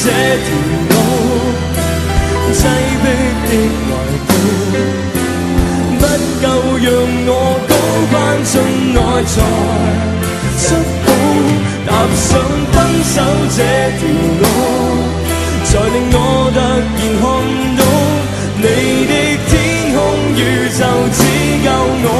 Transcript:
這條路，擠迫的懷抱，不夠讓我高攀進內才出口，踏上分手這條路，才令我突然看到你的天空宇宙只夠我